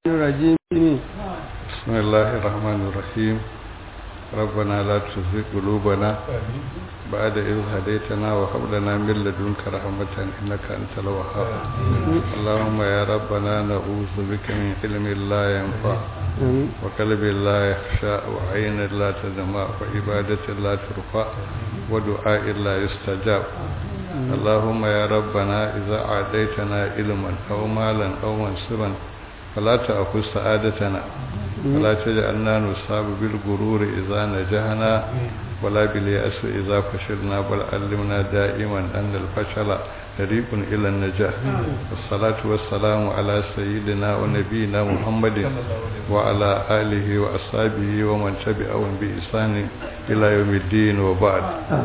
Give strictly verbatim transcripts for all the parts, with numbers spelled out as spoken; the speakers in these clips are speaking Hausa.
الرجيم. بسم الله الرحمن الرحيم. ربنا لا تزغ قلوبنا بعد إذ هديتنا وهب لنا من لدنك رحمة إنك أنت الوهاب. اللهم يا ربنا نعوذ بك من علم لا ينفع وقلب لا يخشى وعين لا تدمع وعبادة لا ترفع ودعاء لا يستجاب. اللهم يا ربنا إذا أعطيتنا علما أو مالا أو منصبا فلا تأخذ سعادتنا ولا تجعلنا نصاب بالغرور إذا نجحنا ولا باليأس إذا فشلنا بل علمنا دائما أن الفشل طريق إلى النجاح. والصلاة والسلام على سيدنا ونبينا محمد وعلى آله وأصحابه ومن تبعهم بإحسان إلى يوم الدين وبعد.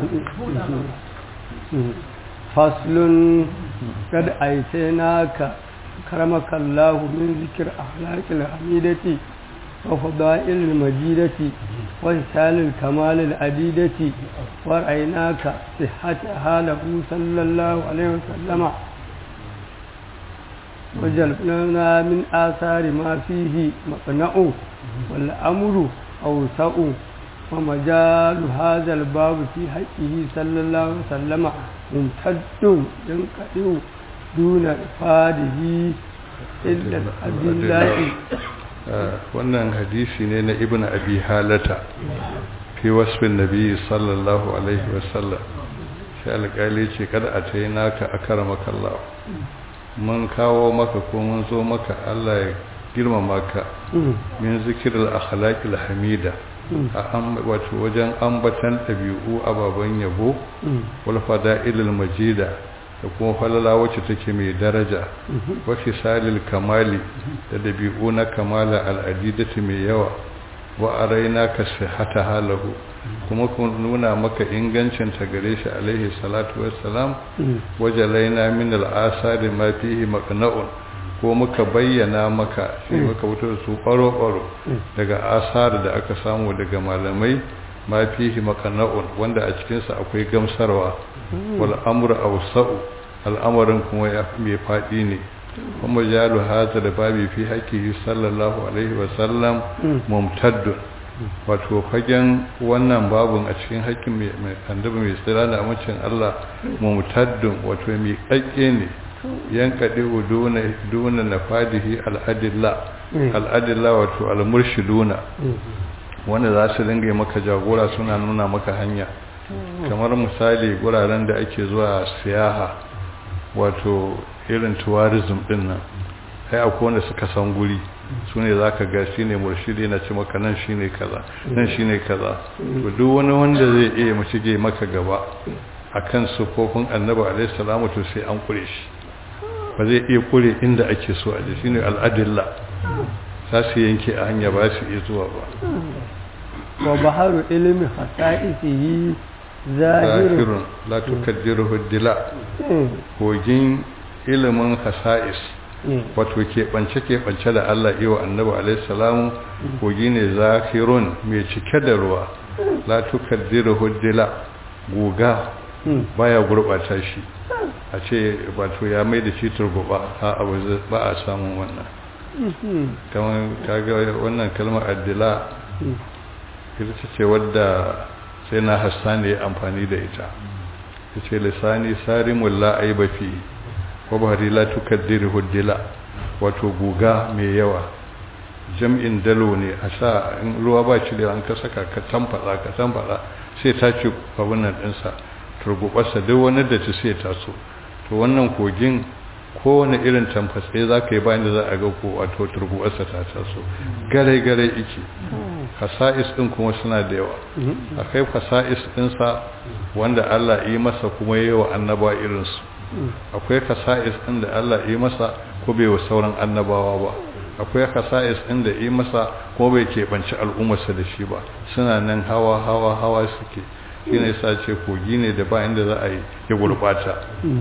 فصل قد أيتيناك كرمك الله من ذكر أخلاق الحميدة وفضائل المجيدة وإنسان الكمال العديدة ورأيناك صحتها له صلى الله عليه وسلم وجلبنا من آثار ما فيه مقنع والأمر أوسع ومجال هذا الباب في حقه صلى الله عليه وسلم ممتد ينقطع دون إفاده إلا الأدلة. wannan hadisi ne na ibn abi halata fi wasfin nabi sallallahu alaihi wasallam. sai alƙali ce kada a tayi naka akramaka Allah, mun kawo maka ko mun zo maka Allah ya girmama ka min zikril akhlaqil hamida a wato wajen ambatan ɗabi'u ababen yabo wal fada'ilil majida da kuma falala wacce take mai daraja wa fisalil kamali da dabi'u na kamala al'adidati mai yawa wa araina ka sihata halahu kuma kun nuna maka ingancin ta gare shi alaihi salatu wassalam wajalaina min al'asari ma fihi maqna'un ko muka bayyana maka sai muka fito da su baro baro daga asar da aka samu daga malamai ma fihi maqna'un wanda a cikin sa akwai gamsarwa wal amru awsa'u al'amarin kuma ya mai fadi ne kuma jalu hada da babi fi haƙƙi sallallahu alaihi wa sallam mumtaddun wato fagen wannan babun a cikin haƙƙin mai annabi mai tsira da amincin Allah mumtaddun wato mai kakke ne yankadi uduna duna nafadihi al'adilla al'adilla wato al-murshiduna wanda za su dinga maka jagora suna nuna maka hanya kamar misali guraren da ake zuwa siyaha wato irin tourism din nan sai akwai wanda suka san guri su ne za ka ga shi ne murshidi na ci maka nan shi ne kaza nan shi ne kaza to duk wani wanda zai iya mu shige maka gaba a kan sufofin annabi alaihi salamu to sai an kure shi ba zai iya kure inda ake so a ji shi ne al'adilla za su yanke a hanya ba su iya zuwa ba. wa baharu ilmi hasa'isihi zahirun la tukaddiruhu dila kogin ilimin hasa'is wato keɓance keɓance da Allah yi wa annabi alaihi salamu kogi ne zahirun mai cike da ruwa la tukaddiruhu dila guga baya gurbata shi a ce wato ya mai da shi turguba a abu ba a samun wannan kamar kaga wannan kalmar addila ita ce wadda sai na hassani ya amfani da ita ya ce lisani sarimul la aiba fi wa bahari la tukaddiruhu dila wato guga mai yawa jam'in dalo ne a sa in ruwa ba shi da an ka saka ka tamfada ka tamfada sai ta ci abun nan dinsa turgubarsa duk wani da ta sai ta so to wannan kogin kowane irin tamfatse za ka yi bayan da za a ga ko wato turgubarsa ta taso gare gare iki fasa'is din kuma suna da yawa akai fasa'is dinsa wanda Allah yi masa kuma yayi wa annaba irin su akwai fasa'is din da Allah yi masa ko bai wa sauran annabawa ba akwai fasa'is din da yi masa ko bai keɓanci al'ummarsa da shi ba suna nan hawa hawa hawa suke shine yasa ce kogi ne da ba inda za a yi ya gurbata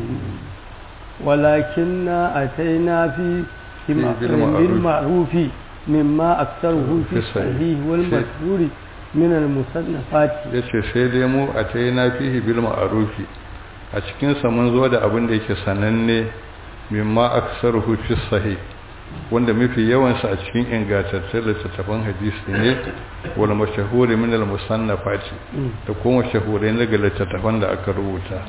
walakinna ataina fi bil ma'rufi مما أكثره في الصحيح والمشهور من المصنفات. yace sai dai mu a tayina fihi bil ma'rufi a cikin sa mun zo da abin da yake sananne mimma aksaruhu fi sahih wanda mafi yawansa a cikin ingantattun littattafan hadisi ne wal mashahuri min al musannafati da kuma mashahurai daga littattafan da aka rubuta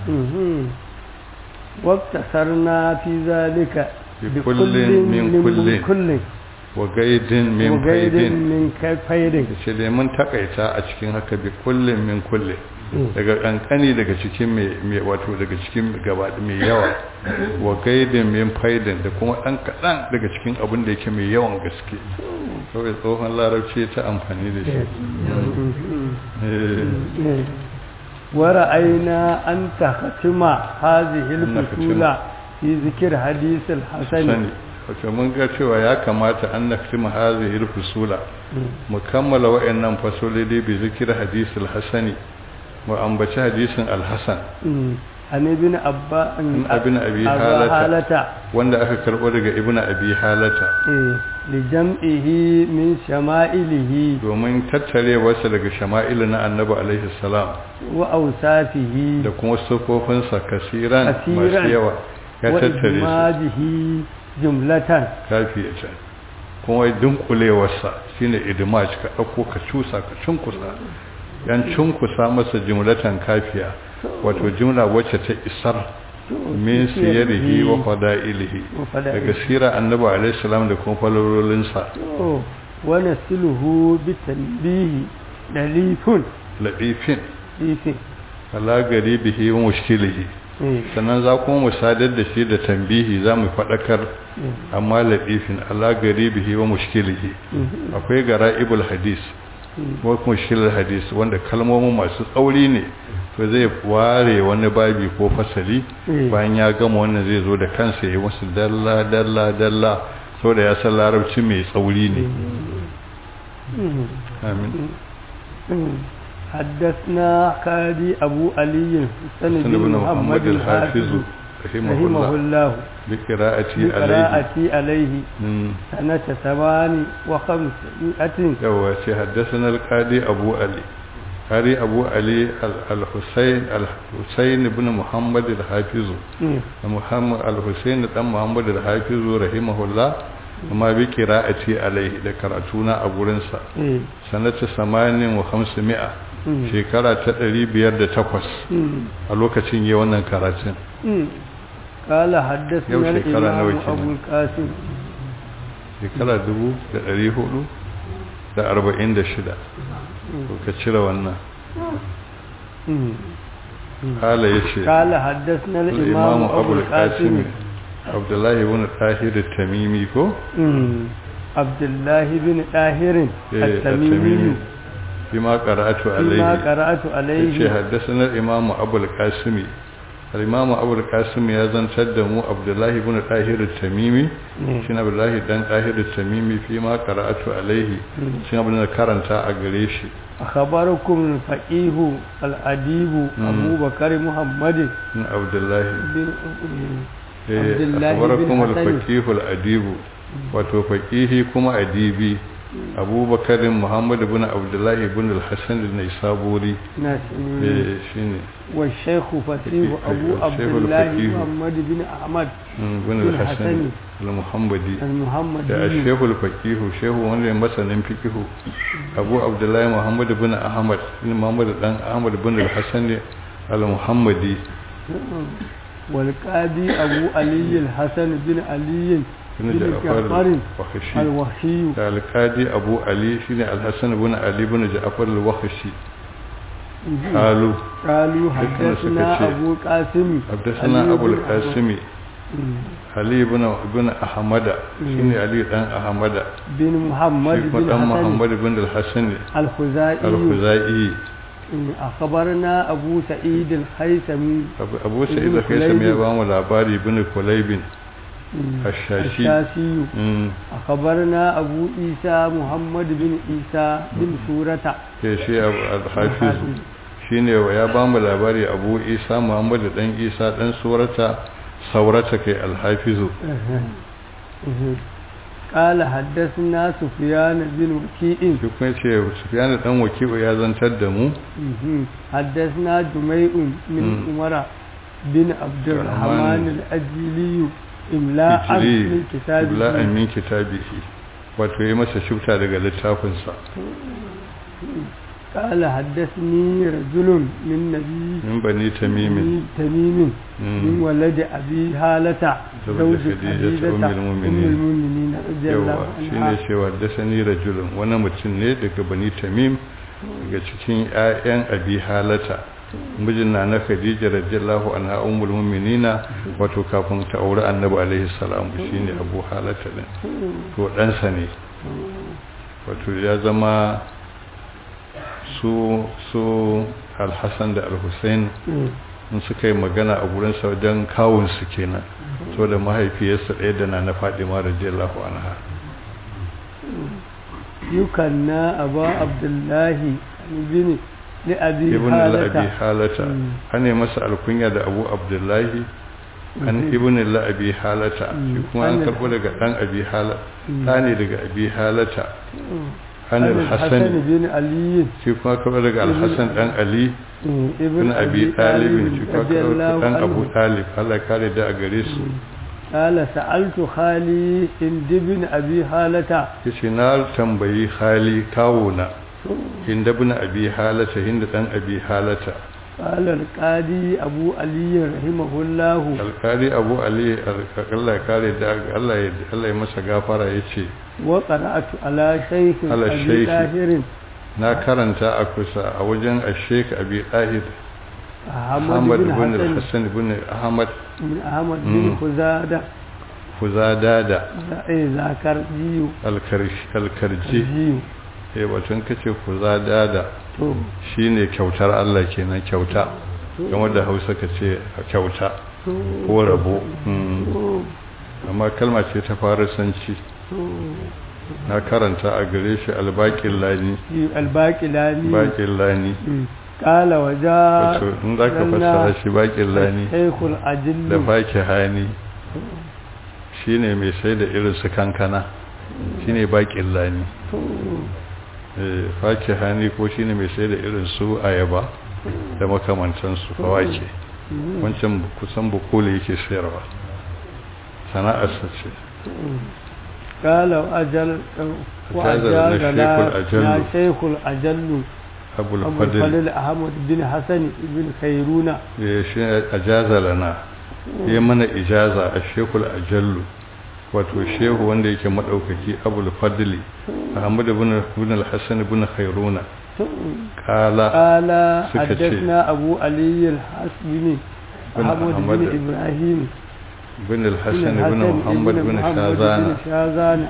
waqtasarna fi zalika bi kullin min kullin wa gaidin min faidin min faidin ce da mun takaita a cikin haka bi kullin min kullin daga kankani daga cikin mai wato daga cikin gaba mai yawa wa gaidin min faidin da kuma dan kadan daga cikin abin da yake mai yawan gaske kawai tsohon larabci ta amfani da shi wa ra'ayna an tahtima hadhihi al-fusula fi zikr hadith al-hasan wato mun ga cewa ya kamata an naktima hadhihi al-fusula mu kammala wa'annan fasoli da bi zikr hadith al-hasani mu ambaci hadisin al-hasan an ibn abba an ibn abi halata wanda aka karbo daga ibn abi halata eh li jam'ihi min shama'ilihi domin tattarewarsa daga shama'il na annabi alaihi salam wa awsafihi da kuma sufofinsa kasiran masu yawa ya tattare su jumlatan kafiyata kuma dunkulewarsa shine idmaj ka dauko ka cusa ka cunkusa yan cunkusa masa jumlatan kafiya wato jumla wacce ta isar min siyarihi wa fada'ilihi daga sira annabi alaihi salam da kuma falalolinsa wa nasiluhu bi tanbihi dalifun ladifin ifin ala garibihi wa mushkilihi sannan za kuma mu sadar da shi da tambihi za mu faɗakar amma laɗifin ala garibihi wa mushkilihi akwai gara'ibul hadis wa mushkilul hadis wanda kalmomin masu tsauri ne to zai ware wani babi ko fasali bayan ya gama wannan zai zo da kansa ya yi wasu dalla dalla dalla saboda ya san larabci mai tsauri ne amin حدثنا قاضي أبو علي حسن بن محمد الحافظ رحمه الله بقراءتي بقراءتي عليه سنة ثمان وخمسمائة يوه حدثنا القاضي أبو علي قاضي أبو علي الحسين الحسين بن محمد الحافظ محمد الحسين بن محمد الحافظ رحمه الله kuma bi qira'ati alaihi da karatuna a gurin sa sanata samanin wa khamsimi'a shekara ta ɗari biyar da takwas a lokacin yayin wannan karatun qala haddathana al-imam Abu Qasim shekara dubu da ɗari hudu da arba'in da shida ka cire wannan qala yace qala haddathana al-imam Abu Qasim عبد الله بن طاهر التميمي كو عبد الله بن طاهر التميمي بما قرأت عليه بما قرأت عليه حدثنا الإمام أبو القاسم الإمام أبو القاسم يزن تدمو عبد الله بن طاهر التميمي شن عبد الله بن طاهر التميمي فيما قرأت عليه شن عبد الله كرنتا أغريشي أخبركم الفقيه الأديب أبو بكر محمد بن عبد الله بن أخبركم الفقيه الأديب وتفقيه كما أديبي أبو بكر محمد بن عبد الله بن الحسن النيسابوري شيني والشيخ فقيه أبو عبد الله محمد بن أحمد بن الحسن المحمدي المحمدي الشيخ الفقيه شيخ وان مثلا فقيه أبو عبد الله محمد بن أحمد بن محمد بن أحمد بن الحسن المحمدي والقاضي أبو علي الحسن بن علي بن جعفر الوحشي القاضي أبو علي شين الحسن بن علي بن جعفر الوحشي قالوا قالوا حدثنا أبو قاسم حدثنا أبو القاسم علي بن بن أحمد شين علي بن أحمد بن محمد بن محمد بن الحسن الخزائي الخزائي أخبرنا أبو سعيد الخيثمي أبو سعيد الخيثمي يبام العباري بن كليب الشاشي أخبرنا أبو عيسى محمد بن عيسى بن سورة شيء الحافظ shine ya ba mu labari Abu Isa Muhammad dan Isa dan surata saurata kai al-hafizu قال حدثنا سفيان بن وكيع kuma ce Sufyan dan Waki'u ya zantar da mu حدثنا جميع من عمر بن عبد الرحمن الأجلي imla'an min kitabihi imla'an min kitabihi wato ya masa shubta daga littafinsa. قال حدثني رجل من نبي من بني تميم تميم من ولد أبي هالة زوج خديجة أم المؤمنين رضي الله عنها. shine cewa حدثني رجل wani mutum ne daga bani tamim daga cikin ƴaƴan abi halata mijin na na khadija radiyallahu anha ummul mu'minina wato kafin ta aure annabi alaihi salam shine abu halata din to dan sa ne wato ya zama su su al-Hassan da al-Hussein in suka yi magana a gurin sa wajen kawun su kenan so da mahaifiyarsa ɗaya da na Fatima radiyallahu anha yukanna aba abdullahi ibn li abi ibn al-abi halata ane masa alkunya da abu abdullahi an ibn al-abi halata shi kuma an karbo daga dan abi halata tane daga abi halata an al-hasan ibn ali shi kuma karbo daga al-hasan dan ali ibn abi talib shi kuma karbo dan abu talib Allah kare da a gare su قال سألت خالي هند بن أبي هالة يشنال تنبي خالي كاونا هند بن أبي هالة هند بن أبي هالة قال القاضي أبو علي رحمه الله القاضي أبو علي الله قال الله الله يمسى غفرة يشي وقرأت على شيخ أبي طاهر na karanta a kusa a wajen Sheikh Abi Tahir Ahmad bin Hassan bin Ahmad bin Ahmad bin Khuzada Khuzada eh zakarji al-karshi al-karji eh wato kace Khuzada da to shine kyautar Allah kenan kyauta kamar da Hausa kace kyauta ko rabo amma kalma ce ta farisanci na karanta a gare shi al-baqillani al-baqillani baqillani kala waja wato in za ka fassara shi bakin lani shaykhul ajil da baki hani shine mai sai da irin su kankana shine bakin lani eh baki hani ko shine mai sai da irin su ayaba da makamantan su fawake wancan kusan bukule yake sayarwa sana'ar sa ce kala ajal wa ajal la shaykhul ajal أبو الفضل أحمد بن حسن بن خيرونة أجازة لنا يمنى إجازة الشيخ الأجل wato shehu wanda yake madaukaki abul fadli ahmad ibn ibn al-hasan ibn khairuna qala qala haddathna abu ali al-hasbini ahmad ibn ibrahim ibn al-hasan ibn muhammad ibn shazana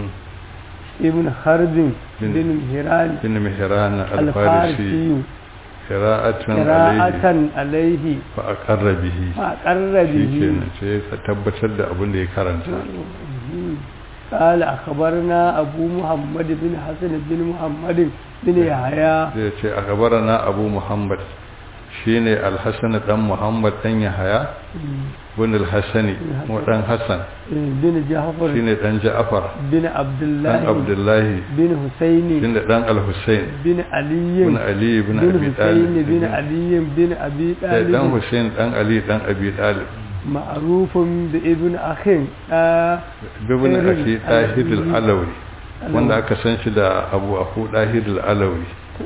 ابن خرد بن مهران بن مهران الفارسي قراءة عليه عليه فأقر به فأقر به sai ka tabbatar da abin da ya karanta قال أخبرنا أبو محمد بن حسن بن محمد بن يحيى ce أخبرنا أبو محمد shine al-Hasan dan Muhammad dan Yahya bin al-Hasani mu dan Hassan bin Ja'far shine dan Ja'far bin Abdullah dan Abdullah bin Husaini shine dan al-Husain bin Ali bin Ali bin Abi Talib bin Ali bin Abi Talib dan Husain dan Ali dan Abi Talib ma'rufun bi ibn akhin ibn akhi Tahir al-Alawi wanda aka san shi da Abu Abu Tahir al-Alawi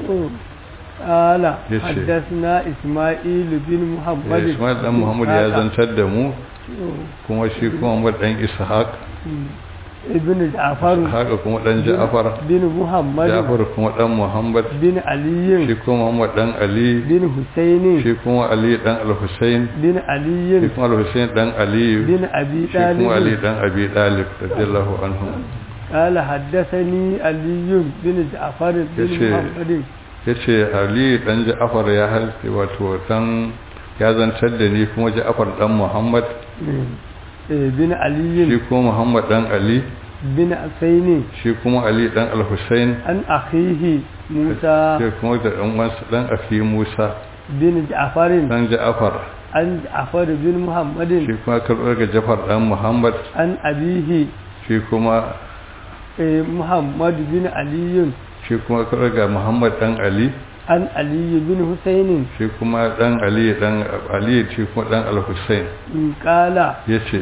قال حدثنا إسماعيل بن محمد إسماعيل بن محمد يا زنتر دمو كما شي كما محمد بن إسحاق ابن جعفر إسحاق كما بن جعفر بن محمد جعفر كما بن محمد بن علي شي كما محمد بن علي بن حسين شي كما علي بن الحسين بن علي شي كما الحسين بن علي بن أبي طالب شي كما علي بن أبي طالب رضي الله عنهم قال حدثني علي بن جعفر بن محمد yace Ali dan Ja'far ya halke wato dan ya zantar da ni kuma Ja'far dan Muhammad eh bin Ali shi kuma Muhammad dan Ali bin Husaini shi kuma Ali dan Al-Husain an akhihi Musa shi kuma da dan wansa dan akhi Musa bin Ja'far dan Ja'far an Ja'far bin Muhammad shi kuma karbar ga Ja'far dan Muhammad an abihi shi kuma eh Muhammad bin Ali shi kuma ga Muhammad dan Ali an Ali bin Husayn shi kuma dan Ali dan Ali shi kuma dan Al-Husayn kala yace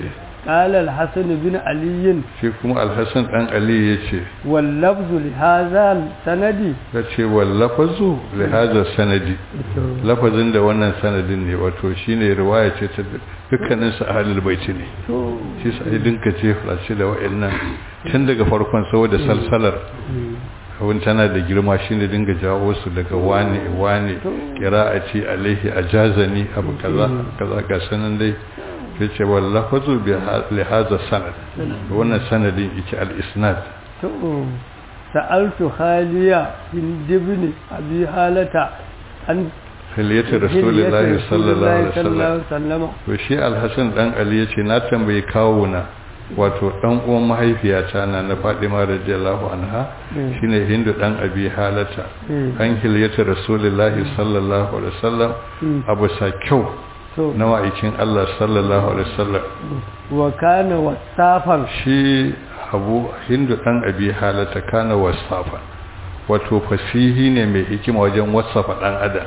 قال الحسن بن علي shi kuma alhassan dan ali yace واللفظ لهذا السند yace wal lafazu li hadha sanadi lafazin da wannan sanadin ne wato shine riwaya ce ta dukkanin su ahlul baiti ne shi sai dinka ce flashi da wa'annan tun daga farkon saboda salsalar abin tana da girma shine dinga jawo su daga wani wani qira'ati alaihi ajazani abu kaza kaza ga sanan dai yace wallafazu bi hadha sanad wannan sanadin yake al-isnad to sa'altu khaliya bin ibn abi halata an khiliyatu rasulullahi sallallahu alaihi wasallam to shi al-hasan dan ali yace na tambaye kawo na wato dan uwan mahaifiyata na na Fatima radiyallahu anha shine Hindu dan abi halata an khiliyatu rasulullahi sallallahu alaihi wasallam abu sa kyau na ma'aikin Allah sallallahu alaihi wasallam wa kana wasafan shi abu Hindu dan abi halata kana wasafan wato fasihi ne mai hikima wajen wasafa dan adam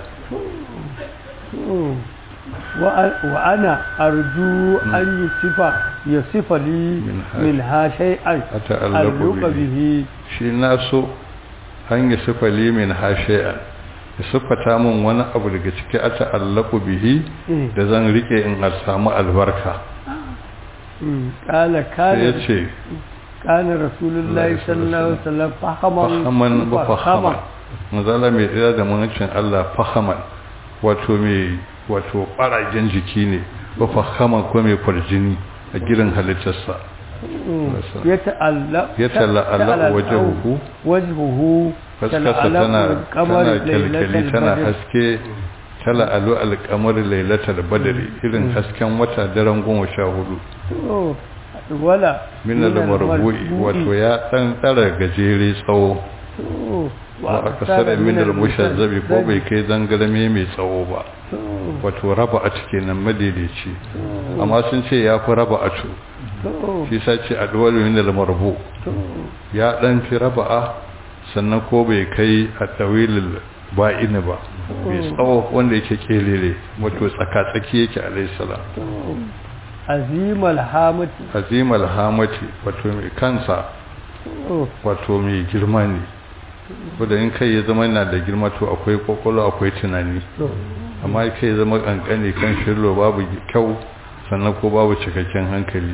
wa ana arju an yusifa yasifa li min ha shay'an ta'alluqa bihi shi naso an yusifa li min ha shay'an sufata mun wani abu daga ciki a ta'allaku bihi da zan rike in a samu albarka kala kana yace kana rasulullahi sallallahu alaihi wasallam fahaman fahaman ba fahaman manzala mai tsira da mutuncin Allah fahaman wato mai wato baragen jiki ne ba fahaman ko mai farjini a girin halittarsa ya ta'alla ya ta'alla wajhuhu wajhuhu faskarsa tana tana kyalkyali tana haske tala alu alkamar lailatul badri irin hasken wata daren goma sha hudu wala min al-marbu'i wato ya dan tsara gajere tsawo wa akasara min al-mushazzabi ko bai kai zangarme mai tsawo ba wato raba a cikin nan madaidaici amma sun ce ya fi raba a tu shi sa ce adwal min al-marbu ya dan fi raba'a sannan ko bai kai a tawilil ba'ini ba mai tsawo wanda yake kelele wato tsaka-tsaki yake alayhi salam azimal hamati azimal hamati wato mai kansa wato mai girma ne wanda in kai ya zama yana da girma to akwai kokolo akwai tunani amma kai ya zama kankani kan shirlo babu kyau sannan ko babu cikakken hankali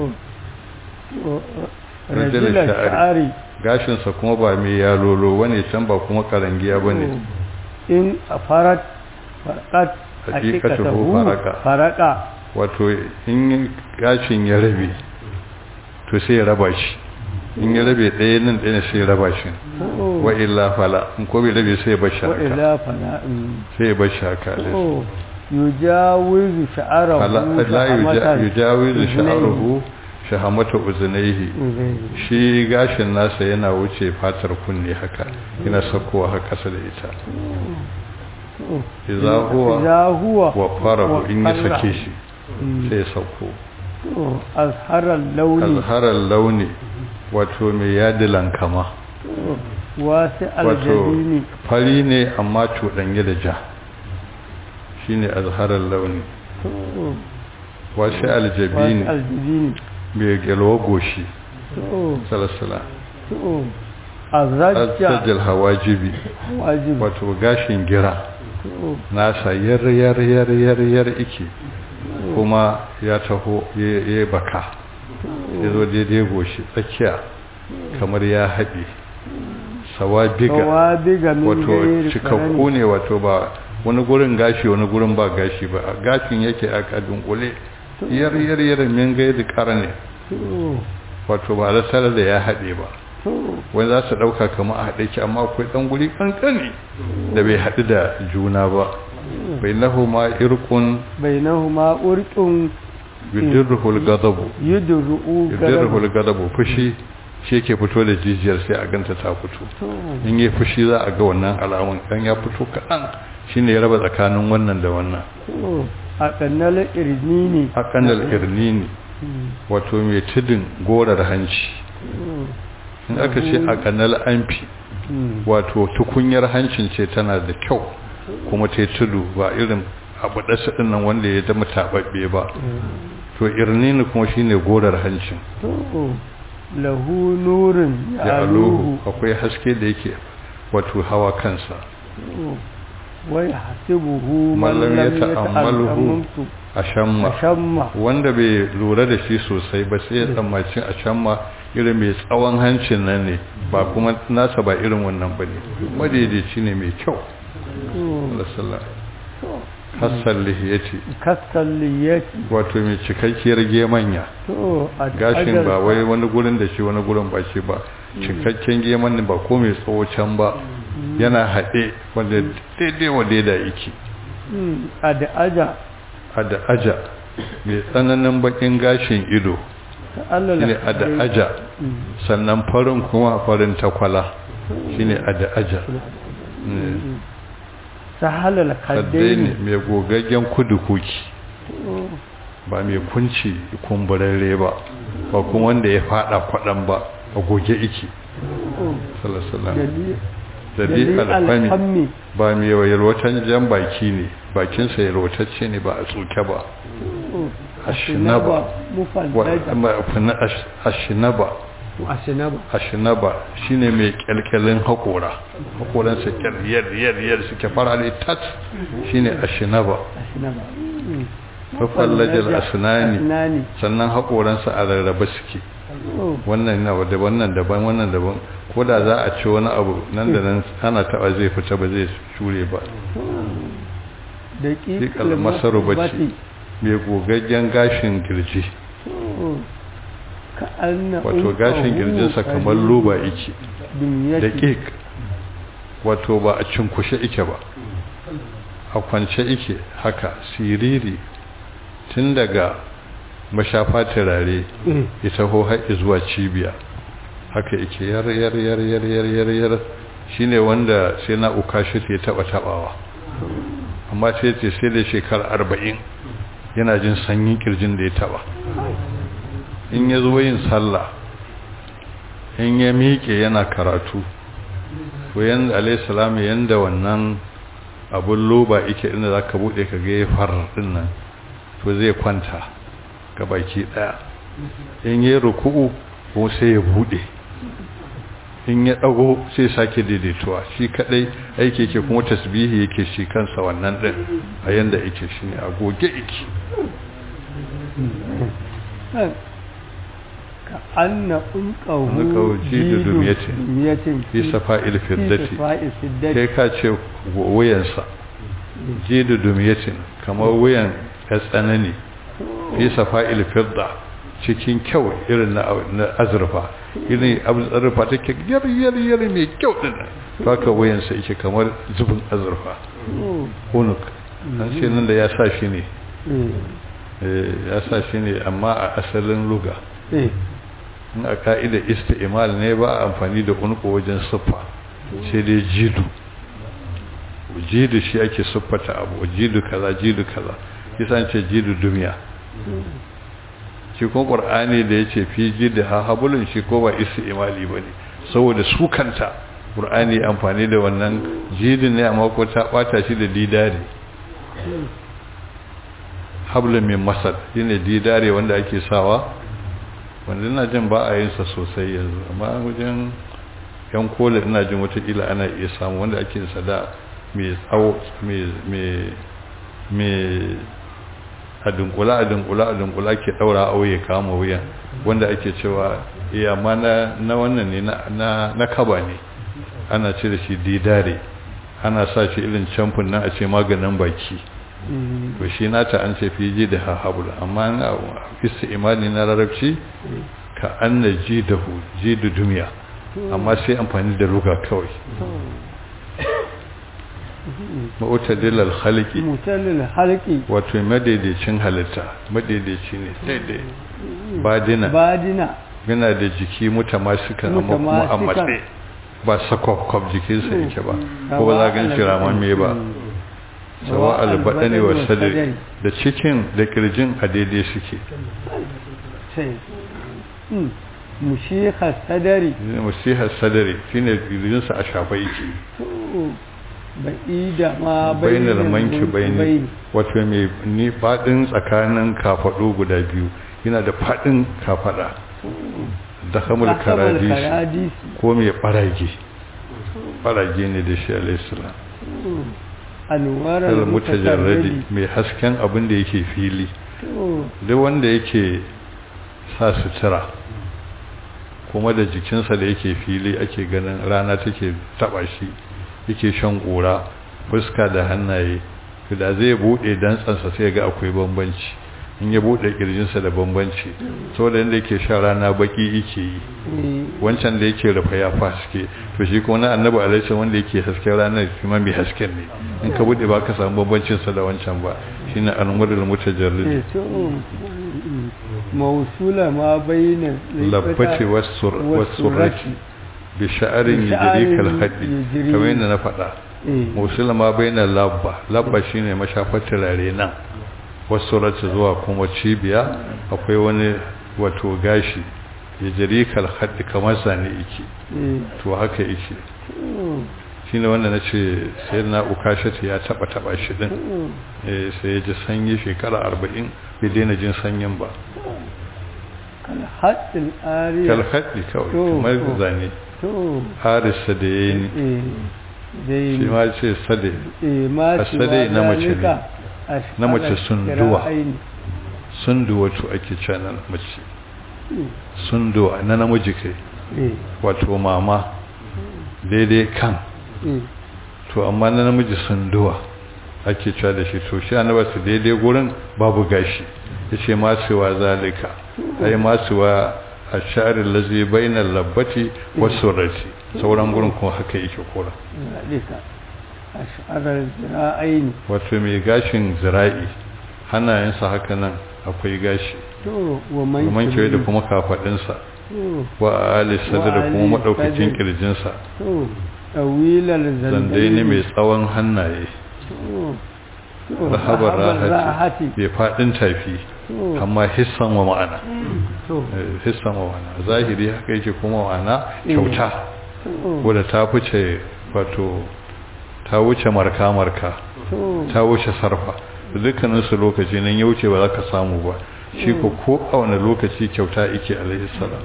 rajulan sha'ari gashinsa kuma ba mai yalolo wane can ba kuma karangiya ba ne in a farat farat hakikatahu faraka faraka wato in gashin ya rabe to sai ya raba shi in ya rabe ɗaya nan ɗaya sai ya raba shi wa illa fala in ko bai rabe sai ya bar shi wa haka ila fala sai ya bar shi haka yujawizu sha'arahu la yujawizu sha'aruhu shahamata uzunaihi shi gashin nasa yana wuce fatar kunne haka yana sakowa haka kasa da ita idza huwa wa farahu in ya sake shi sai ya sauko azharal launi azharal launi wato mai yadilan kama wasi aljabini fari ne amma cuɗanye da ja shine azharal launi wasi aljabini mai gelwa goshi salasala azajjal hawajibi wato gashin gira nasa yar yar yar yar yar iki kuma ya taho ya baka ya zo daidai goshi tsakiya kamar ya haɗe sawabiga wato cikakku ne wato ba wani gurin gashi wani gurin ba gashi ba gashin yake a dunkule yar yar yar min gai da karne wato ba da salar da ya haɗe ba wani za su ɗauka kama a haɗe ki amma akwai ɗan guri ƙanƙani da bai haɗu da juna ba bai nahu ma irkun bai nahu ma urkun yudirruhul gadabu yudirruhul gadabu fushi shi ke fito da jijiyar sai a ganta ta fito in yi fushi za a ga wannan alamun ɗan ya fito kaɗan shine ya raba tsakanin wannan da wannan a ƙannal irnini a ƙannal irnini wato mai tudun gorar hanci in aka ce a ƙannal amfi wato tukunyar hancin ce tana da kyau kuma ta tudu ba irin abu ɗasa ɗin nan wanda ya zama taɓaɓɓe ba to irninu kuma shine gorar hancin to lahu nurin ya aluhu akwai haske da yake wato hawa kansa wai hasibuhu mallam ya ta'ammaluhu ashamma ashamma wanda bai lura da shi sosai ba sai ya tsammaci ashamma irin mai tsawon hancin nan ne ba kuma nasa ba irin wannan bane madaidaici ne mai kyau sallallahu kasar lihiyati kasar lihiyati wato mai cikakkiyar gemanya gashin ba wai wani gurin da shi wani gurin ba shi ba cikakken geman ba ko mai tsawo can ba yana haɗe wanda daidai wa daida yake a da aja a da aja mai tsananin bakin gashin ido shine a da aja sannan farin kuma farin takwala shine a da aja sahalal kaddaini mai gogaggen kudu kuki ba mai kunci kumburarre ba ba kuma wanda ya fada kwadan ba a goge iki sallallahu da dai alfami ba mai yalwatan jan baki ne bakinsa yalwatacce ne ba a tsoke ba ashinaba ashinaba ashinaba shine mai kyalkyalin haƙora haƙoransa kyaliyar yar suke fara ne tat shine ashinaba fafallajal asnani sannan haƙoransa a rarraba suke wannan na da wannan daban wannan daban ko da za a ci wani abu nan da nan ana taba zai fita ba zai shure ba daƙiƙal masaru bace mai gogaggen gashin girji wato gashin girjinsa kamar luba yake daƙiƙ wato ba a cinkushe ike ba a kwance ike haka siriri tun daga mashafa turare ya taho haƙi zuwa cibiya haka yake yar yar yar yar yar yar yar shine wanda sai na uka shi ya taba tabawa amma sai ce sai da shekara arba'in yana jin sanyin kirjin da ya taba in ya zo yin sallah in ya miƙe yana karatu to yanda alayhi salamu yanda wannan abun loba yake inda zaka bude ka ga ya far din nan to zai kwanta ga baki daya in yi ruku'u ko sai ya bude in ya dago sai sake daidaituwa shi kadai aiki yake kuma tasbihi yake shi kansa wannan din a yanda yake shi ne a goge yake ka anna unqahu jidu dumyatin fi safa'il fiddati kai ka ce wuyansa jidu dumyatin kamar wuyan ya tsanani fi safa'il fidda cikin kyau irin na azurfa irin azurfa take yar yar yar mai kyau din to haka wayansa yake kamar zubin azurfa unuk an ce nan da ya sa shi ne ya sa shi ne amma a asalin luga in a ka'ida isti'mal ne ba a amfani da unku wajen siffa sai dai jidu jidu shi ake siffata abu jidu kaza jidu kaza kisan ce jidu duniya shi ko qur'ani da yace fi jidha habulun shi ko ba istimali bane saboda su kanta qur'ani amfani da wannan jidin ne amma ko ta bata shi da didari hablun min masad shine didare wanda ake sawa wanda ina jin ba a yin sa sosai yanzu amma wajen yan kola ina jin wata kila ana iya samu wanda ake yin sa da mai tsawo mai mai mai a dunkula a dunkula a dunkula ke daura auye kama wuyan wanda ake cewa iya ma na na wannan ne na na kaba ne ana ce da shi didare ana sa shi irin camfin nan a ce maganin baki to shi nata an ce fi ji da hahabul amma na fisa imani na larabci ka anna ji da hu ji da duniya amma sai amfani da ruga kawai ma'utadilal halki mutallil halqi wato madaidaicin halitta madaidaici ne daidai badina badina yana da jiki mutamasikan amma kuma a matse ba sakwaf jikinsa yake ba ko ba za gan shi ramamme ba sawa albadani wa sadri da cikin da kirjin a daidai suke mushiha sadari mushiha sadari shine kirjinsa a shafa yake ba'ida ma bainar manki baini wato mai ni fadin tsakanin kafadu guda biyu yana da fadin kafada da kamul karadis ko mai barage barage ne da shi alayhi salam anwarar mutajarradi mai hasken abin da yake fili duk wanda yake sa sutura kuma da jikinsa da yake fili ake ganin rana take taba shi yake shan ƙura fuska da hannaye to da zai bude dantsansa sai ga akwai bambanci in ya bude kirjinsa da bambanci saboda inda yake shan rana baki yake yi wancan da yake rufa ya faske to shi kuma na annabi alaihi wanda yake hasken rana kuma mai hasken ne in ka bude ba ka samu bambancin sa da wancan ba shine al-murrul mutajarrid mawsula ma bayna labbati was-surrati bi sha'arin yajri kal hadi kamar yadda na faɗa mawsula ma bayna labba labba shine mashafar turare nan wasurrati zuwa kuma cibiya akwai wani wato gashi yajri kal hadi kamar zane yake to haka yake shine wanda nace sayyidina ukashati ya taba taba shi din eh sai ya ji sanyi shekara arba'in bai daina jin sanyin ba kal hadil ariya kal hadi kawai kamar zane to haris da yayi dai shi ma ce sade eh ma sade na mace ne na mace sunduwa sunduwa to ake cewa mace sunduwa na namiji kai wato mama daidai kan to amma na namiji sunduwa ake cewa da shi to shi annaba su daidai gurin babu gashi yace masuwa zalika ai masuwa asharin lazi bainal labbati wasurrati sauran gurin kuma haka yake kora zalika asharar zira'aini wato mai gashin zira'i hannayensa haka nan akwai gashi to wa manke da kuma kafadinsa wa ali sadar da kuma madaukakin kirjinsa to tawilal zandai ne mai tsawon hannaye rahabar rahati bai fadin tafi amma hissan wa ma'ana hissan wa ma'ana zahiri haka yake kuma ma'ana kyauta wadda ta fice wato ta wuce marka marka ta wuce sarfa dukkanin su lokaci nan ya wuce ba za ka samu ba shi ko ko a wani lokaci kyauta yake alaihi salam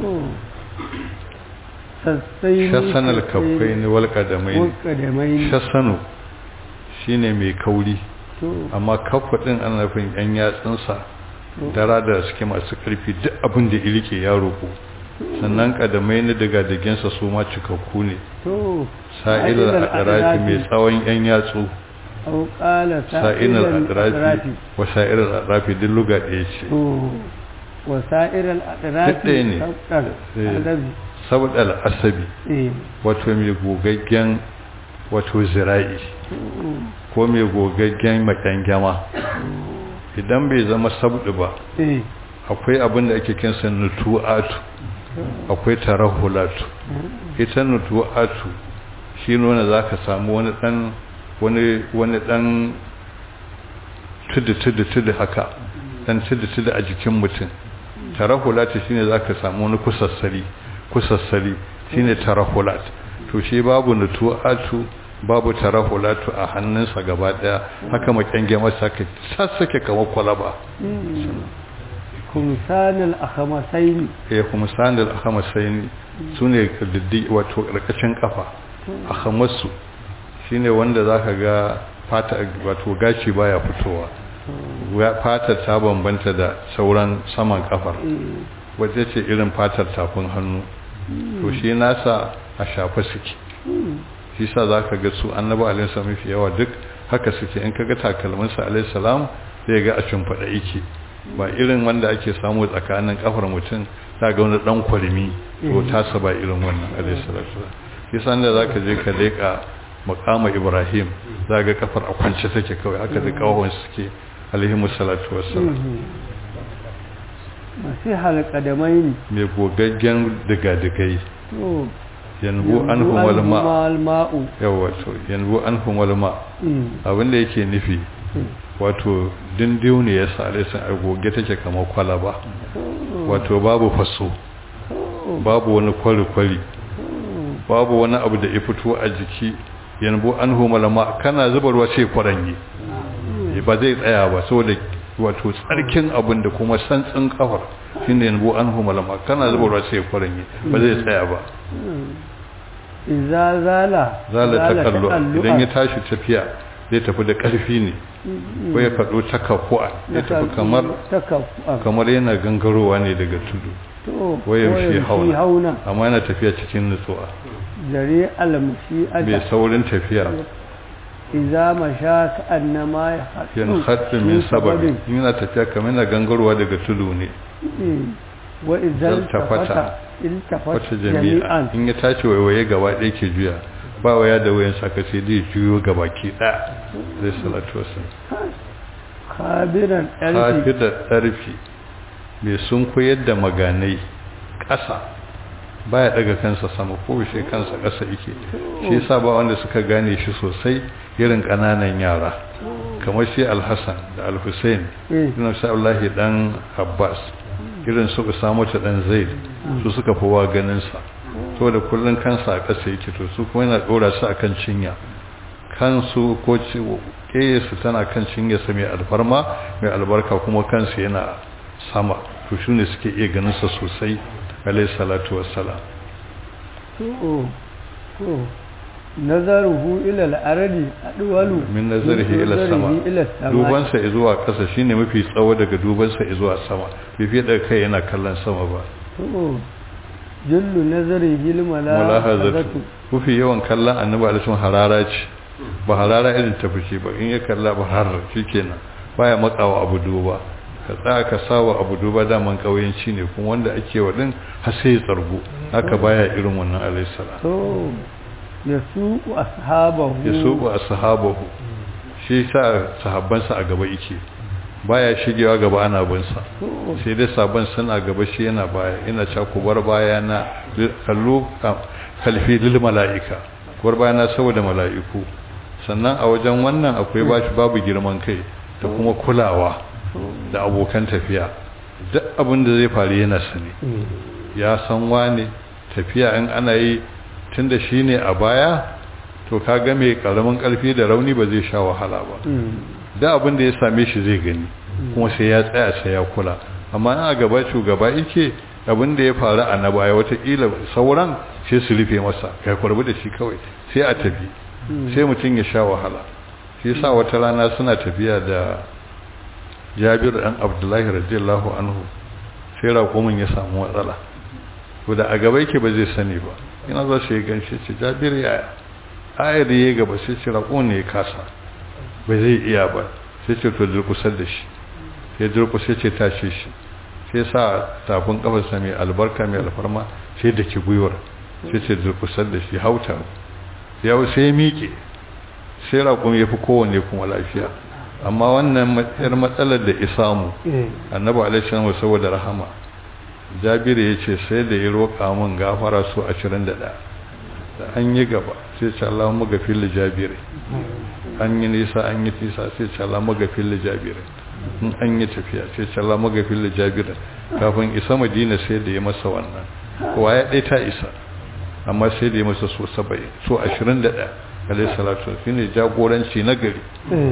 shassan al-kaffaini wal qadamaini shassanu shine mai kauri amma kaffa din ana nufin yan yatsunsa dara da suke masu karfi duk abin da ilike ya roko sannan kadamai na daga digensa su ma cikakku ne sa'il al-adrafi mai tsawon yan yatsu sa'il al-adrafi wa sa'il al-adrafi duk luga ɗaya ce wa sa'il al-adrafi ne sabud al-asabi wato mai gogaggen wato zira'i ko mai gogaggen makyangyama idan bai zama sabdu ba akwai abin da ake kinsa nutu'atu akwai tarahulatu ita nutu'atu shi nuna za ka samu wani dan wani wani dan tudu tudu tudu haka dan tudu tudu a jikin mutum tarahulatu shine za ka samu wani kusassari kusassari shine tarahulat to shi babu nutu'atu babu tarahulatu a hannunsa gaba daya haka makyange masa ka sassake kamar kwalaba kumsanul akhamasaini eh kumsanul akhamasaini sune diddi wato karkashin kafa akhamasu shine wanda zaka ga fata wato gashi baya fitowa fata ta bambanta da sauran saman kafar wace ce irin fatar tafin hannu to shi nasa a shafa suke shi sa zaka ga su annabi alaihi salam fi yawa duk haka suke in kaga takalminsa alaihi salam sai ga a cimfada yake ba irin wanda ake samu tsakanin kafar mutum ta ga wani dan kwalmi to tasa ba irin wannan alaihi salatu yasa da zaka je ka leka maqama ibrahim zaka kafar a kwance take kawai haka da kawon suke alaihi salatu wassalam masihal qadamain me gogaggen diga-digai yanbu anhum wal ma'u yawa to yanbu anhum wal ma abinda yake nufi wato dindiyo ne ya sare sun agoge take kamar kwalaba wato babu faso babu wani kwari-kwari babu wani abu da ya fito a jiki yanbu anhu malama kana zubarwa sai kwarangi ba zai tsaya ba saboda wato tsarkin abin da kuma santsin kafar shine yanbu anhu malama kana zubarwa sai kwarangi ba zai tsaya ba idza zala zala takallu idan ya tashi tafiya zai tafi da karfi ne ko ya fado takaffu'a ya tafi kamar kamar yana gangarowa ne daga tudu wayan shi hauna amma yana tafiya cikin nutsuwa jari al-mushi bai saurin tafiya idza masha ka annama yan hatta min sababi yana tafiya kamar yana gangarowa daga tudu ne wa idzal tafata iltafata jami'an in ya tashi waiwaye gaba ɗaya ke juya ba waya da wayan saka sai dai juyo gaba ki da zai salatu wasallam khabiran alfi da tarfi mai sun koyar da maganai ƙasa baya daga kansa sama ko shi kansa ƙasa yake shi yasa ba wanda suka gane shi sosai irin ƙananan yara kamar shi Al-Hassan da Al-Hussein ina sha Allah dan Abbas irin su Usama ta dan Zaid su suka fi wa ganin sa to da kullun kansa a ƙasa yake to su kuma yana dora su akan cinya kansu ko ce su tana kan cinya sa mai alfarma mai albarka kuma kansu yana sama to shine suke iya ganin sa sosai alayhi salatu wassalam to to nazaruhu ila al-ardi adwalu min nazarihi ila sama duban sa zuwa kasa shine mafi tsawo daga duban sa zuwa sama bai fi da kai yana kallon sama ba to jallu nazarihi lil malahazatu mafi yawan kallon annabi alaihi harara ce ba harara irin ta fice ba in ya kalla ba har shikenan baya matsawa abu duba ka tsaya ka sawa abu duba daman kauyenci ne kuma wanda ake wa din har sai ya tsargu haka baya irin wannan alayhi salam to yasu ashabahu yasu ashabahu shi sa sahabban sa a gaba yake baya shigewa gaba ana bin sa sai dai sabon suna gaba shi yana baya ina cewa ku bar baya na kallu kalfi lil malaika ku bar baya na saboda malaiku sannan a wajen wannan akwai bashi babu girman kai da kuma kulawa da abokan tafiya duk abin da zai faru yana sani ya san wane tafiya in ana yi tunda shine a baya to kaga mai karamin karfi da rauni ba zai sha wahala ba da abin da ya same shi zai gani kuma sai ya tsaya sai ya kula amma a gaba shugaba yake abin da ya faru a na baya watakila sauran sai su rufe masa kai kurbi da shi kawai sai a tafi sai mutum ya sha wahala shi yasa wata rana suna tafiya da Jabir dan Abdullahi radiyallahu anhu sai raƙumin ya samu matsala to da a gaba yake ba zai sani ba ina za shi ganshi ce Jabir ya ayar ya gaba sai ce raƙumin ne ya kasa ba zai iya ba sai ce to durkusar da shi sai durkusar ce tashi shi sai sa tafin kafarsa mai albarka mai alfarma sai da ki gwiwar sai ce durkusar da shi hauta yau sai ya miƙe sai raƙumin ya fi kowanne kuma lafiya amma wannan matsayar matsalar da isamu annabi alaihi salam saboda rahama Jabir ya ce sai da ya roƙa min gafara su ashirin da ɗaya da an yi gaba sai ce Allahumma ghafir li Jabir an yi nisa an yi nisa sai ce Allahumma ghafir li Jabir in an yi tafiya sai ce Allahumma ghafir li Jabir kafin isa Madina sai da ya masa wannan kowa ya dai ta isa amma sai da ya masa so saba'in so ashirin da ɗaya alaihi salatu shine jagoranci na gari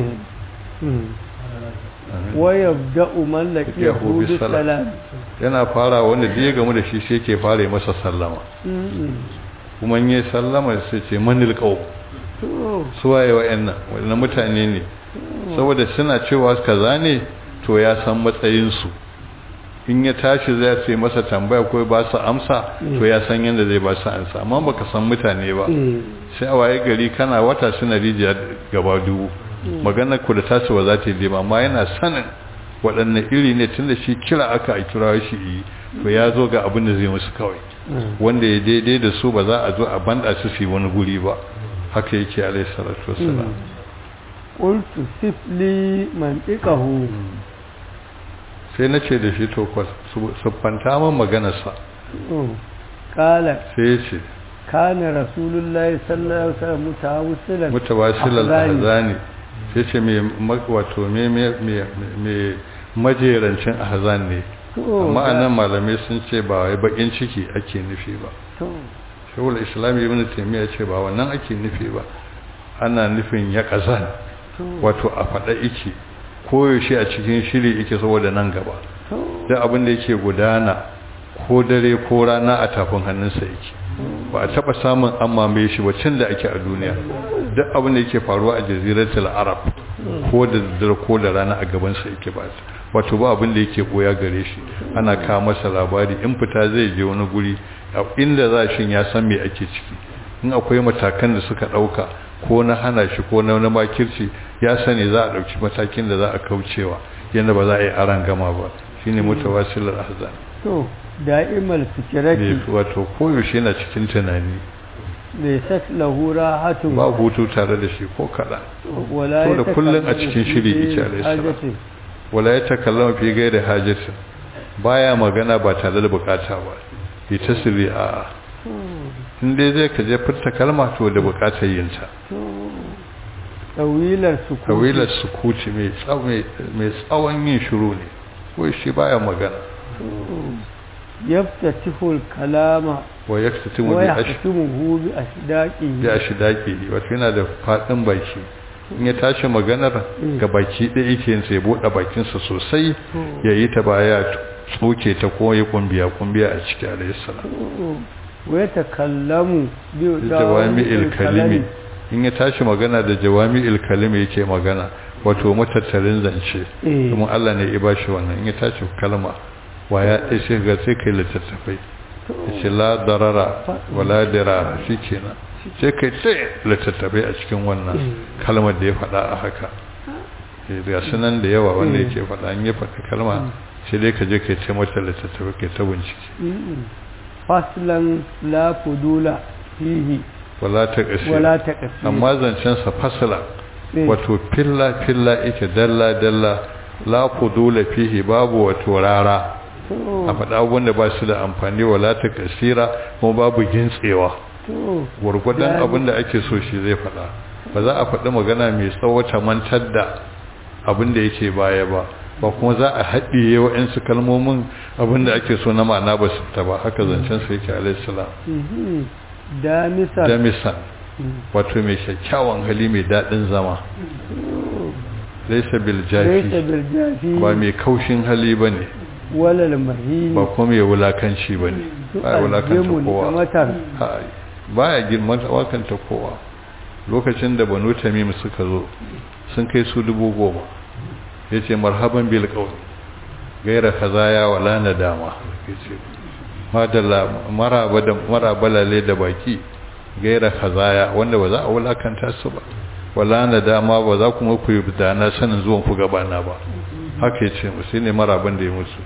wa yabda'u man laqiyahu bis salam yana fara wanda da ya gamu da shi sai yake fara masa sallama kuma in yi sallama sai ce manil qaum su waye wa'annan wannan mutane ne saboda suna cewa kaza ne to ya san matsayin su in ya tashi zai ce masa tambaya ko ba su amsa to ya san yanda zai ba su amsa amma baka san mutane ba sai a waye gari kana wata suna rijiya gaba dubu maganar ku da tasu ba za ta yi ba amma yana sanin waɗanne iri ne tunda shi kira aka a kira shi yi to ya zo ga abin da zai musu kawai wanda ya daidai da su ba za a zo a banda su su wani guri ba haka yake alaihi salatu wassalam qultu sifli man iqahu sai nace da shi to ko siffanta man maganarsa kala sai ce kana rasulullahi sallallahu alaihi wasallam mutawassilan mutawassilan ahzani sai ce me wato me me me majerancin ahzan ne amma anan malamai sun ce ba wai bakin ciki ake nufi ba shawul islam ibn taymiya ce ba wannan ake nufi ba ana nufin ya kazan wato a faɗa yake koyaushe a cikin shiri yake saboda nan gaba duk abin da yake gudana ko dare ko rana a tafin hannunsa yake ba a taɓa samun an mamaye shi ba tun da ake a duniya duk abin da yake faruwa a jaziratul arab ko da dare ko da rana a gabansa yake ba wato ba abin da yake boya gare shi ana kawo masa labari in fita zai je wani guri inda za shi ya san me ake ciki in akwai matakan da suka dauka ko na hana shi ko na makirci ya sani za a dauki matakin da za a kaucewa yanda ba za a yi aran gama ba shine mutawassilul ahzan to da'imal fikirati wato koyaushe yana cikin tunani bai sat lahu rahatun ba hutu tare da shi ko kada to da kullun a cikin shiri yake alayhi wala ya takallama fi gairi hajjata baya magana ba tare da bukata ba bi tasiri a inda zai ka je furta kalma to da bukatar yin ta tawilar sukuti tawilar sukuti mai tsawon mai tsawon yin shiru ne ko shi baya magana yaftatihu kalama wa yaftatimu bi ashdaqihi bi ashdaqihi bi ashdaqihi wato yana da fadin baki in ya tashi maganar ga baki ɗaya yake yin sai buɗe bakinsa sosai ya yi ta baya tsoke ta ko ya kumbiya kumbiya a ciki alayhi salam wa ya takallamu bi jawami'il kalimi in ya tashi magana da jawami'il kalimi yake magana wato matattarin zance kuma Allah ne ya bashi wannan in ya tashi kalma waya ɗaya sai ga sai kai littattafai yace la darara wala dirara shikenan sai kai tsaye littattafai a cikin wannan kalmar da ya faɗa a haka ga sunan da yawa wanda yake faɗa in ya faɗi kalma sai dai ka je kai ce mata littattafai kai ta bincike faslan la fudula fihi wala ta ƙasi wala ta ƙasi amma zancensa fasla wato filla filla yake dalla dalla la fudula fihi babu wato rara a faɗa abubuwan da ba su da amfani wala ta ƙasira kuma babu gintsewa gwargwadon abin da ake so shi zai faɗa ba za a faɗi magana mai tsawo ta mantar da abin da yake baya ba ba kuma za a haɗiye wa'insu kalmomin abin da ake so na ma'ana ba su ta ba haka zancen su yake alaihissalam damisan wato mai kyakkyawan hali mai daɗin zama laisa bil jafi ba mai kaushin hali ba ne ba kuma mai wulakanci ba ne ba ya wulakanta kowa ba ya girman wakanta kowa lokacin da banu tamim suka zo sun kai su dubu goma ya ce marhaban bil qawl gaira kazaya wala nadama yace madalla maraba da maraba lalle da baki gaira kazaya wanda ba za a wulakanta su ba wala nadama ba za kuma ku yi dana sanin zuwan ku gabana ba haka yace mu shine maraban da ya musu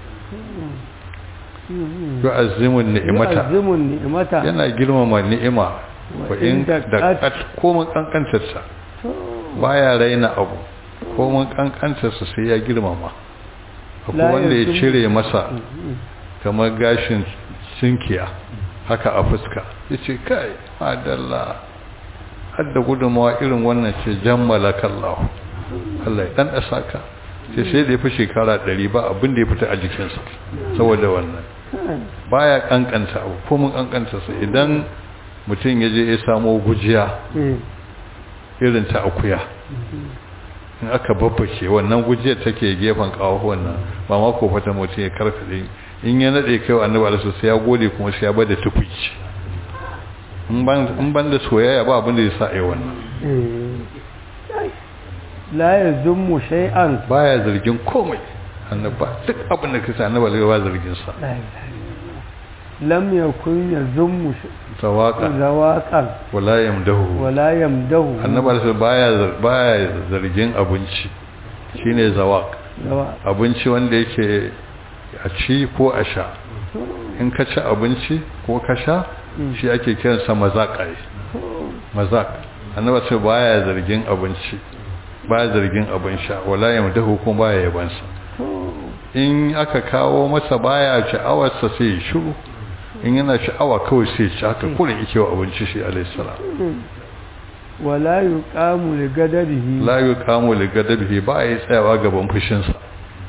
yu'azzimun ni'mata ni'mata yana girmama ni'ima wa in da komai kankantar sa baya raina abu komai kankantar sa sai ya girmama akwai wanda ya cire masa kamar gashin sinkiya haka a fuska yace kai adalla hadda gudunmawa irin wannan ce jammalakallahu Allah ya dan asaka sai sai da ya fi shekara ɗari ba abin da ya fita a jikinsa saboda wannan baya kankanta abu ko mun kankanta sa idan mutum ya je ya samo gujiya irin ta akuya in aka babbake wannan gujiyar take gefen kawo wannan ba ma ko fata mutum ya karkade in ya nade kai annabi alaihi sai ya gode kuma sai ya bada tukuci in ban in ban da soyayya ba abin da ya sa ai wannan la yazummu shay'an baya zargin komai annaba duk abin da kasa annaba zai ba zargin sa lam yakun yazummu zawaqan zawaqan wala yamdahu wala yamdahu annaba sai baya baya zargin abinci shine zawaq abinci wanda yake a ci ko a sha in ka ci abinci ko ka sha shi ake kiransa mazaqai mazaq annaba sai baya zargin abinci baya zargin abin sha wala yamdahu kuma baya yabansa in aka kawo masa baya sha'awarsa sai ya shiru in yana sha'awa kawai sai ya ci haka kullum yake wa abinci shi alayhi salam wala yuqamu li gadabihi la yuqamu li gadabihi ba ya tsayawa gaban fushin sa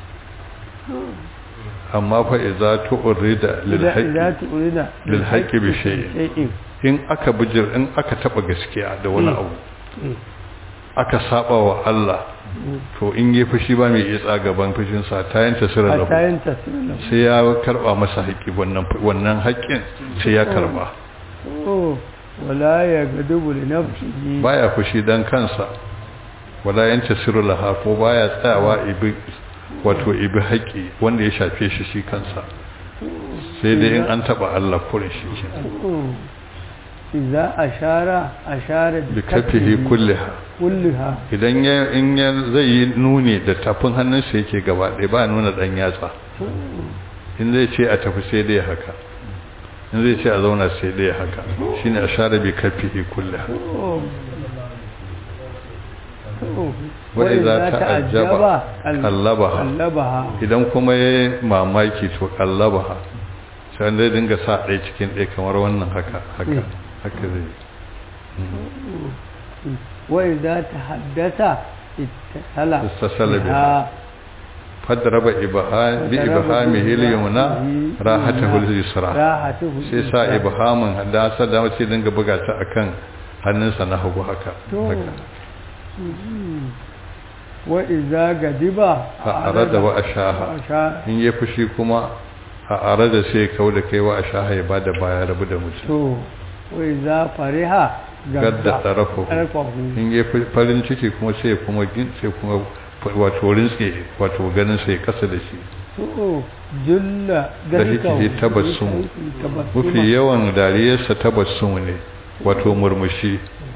amma fa idza tu'rida lil haqqi lil haqqi bi shay'in in aka bijir in aka taba gaskiya da wani abu aka saba wa Allah to in yi fushi ba mai isa gaban fushinsa ta yanta sirar rabu sai ya karba masa haƙƙi wannan haƙƙin sai ya karba wala ya gadubu li nafsihi baya fushi dan kansa wala yanta sirar laha ko baya tsayawa ibi wato ibi haƙƙi wanda ya shafe shi shi kansa sai dai in an taba Allah kurin shi kenan idza ashara ashara bi kafihi kullaha kullaha idan ya in ya zai yi nuni da tafin hannunsa yake gaba ɗaya ba nuna dan yatsa in zai ce a tafi sai dai haka in zai ce a zauna sai dai haka shine ashara bi kafihi kullaha wa idza ta'ajjaba qallabaha idan kuma yayi mamaki to qallabaha sai dai dinga sa ɗaya cikin ɗaya kamar wannan haka haka haka zai wai za ta haddasa ittasala ittasala biha fadraba ibaha bi ibhamihi al-yumna rahatahu al-yusra sai sa ibhamin haddasa da sai dinga buga ta akan hannunsa na hagu haka haka wa idza gadiba arada wa ashaha in ya fushi kuma a arada sai kauda kai wa ashaha ya bada baya rabu da mutum to wai za fariha gadda tarafu in yi farin ciki kuma sai kuma gin sai kuma wato rinse wato ganin sai kasa da shi to julla da yake tabassum mafi yawan dariyarsa tabassum ne wato murmushi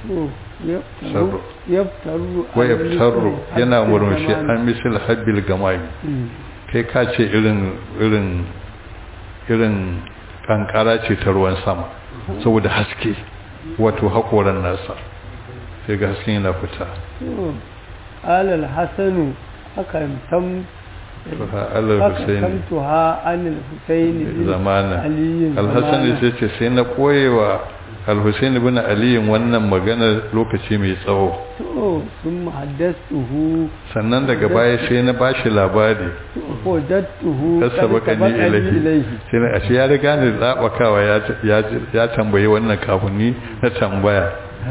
yaftaru wa yaftaru yana murmushi an misal habbil gamai kai ka ce irin irin irin kankara ce ta ruwan sama saboda haske wato hakoran nasa sai ga hasken yana fita alal hasanu akan tam alal husaini tuha anil husaini zamana al hasan sai ce sai na koyewa al husaini ibn ali wannan magana lokaci mai tsawo to sun haddathuhu sannan daga baya sai na bashi labari ko dattuhu kasabakani ilahi sai na ashe ya riga ni zabakawa ya ya tambayi wannan kafuni na tambaya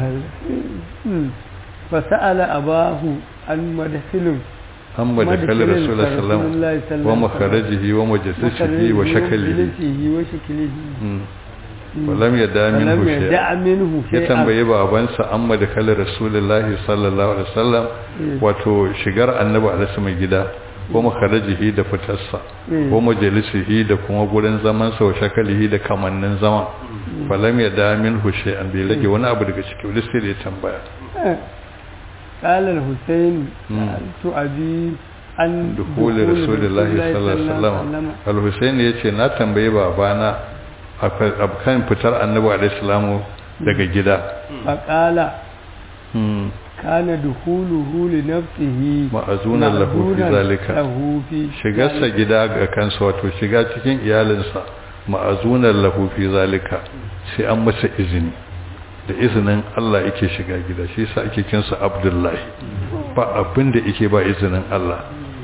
fa sa'ala abahu an madkhilun amma da kallar rasulullah sallallahu alaihi wasallam wa makharajihi wa mujassisihi wa shaklihi wa shaklihi walam yada minhu shay'an ya tambaye babansa amma da kallar rasulullah sallallahu alaihi wasallam wato shigar annabi alaihi mai gida wa makharajihi da fitarsa wa majalisihi da kuma gurin zaman sa wa shaklihi da kamannin zaman walam yada minhu shay'an bai rage wani abu daga cikin lissi da ya tambaya قال الحسين سألت أبي عن دخول رسول الله صلى الله عليه وسلم الحسين yace na tambaye babana akan fitar annabi alaihi salamu daga gida faqala kana dukhuluhu li nafsihi ma'azuna lahu fi zalika shigarsa gida ga kansa wato shiga cikin iyalinsa ma'azuna lahu fi zalika sai an masa izini da izinin Allah yake shiga gida shi yasa ake kinsa Abdullahi ba abin da yake ba izinin Allah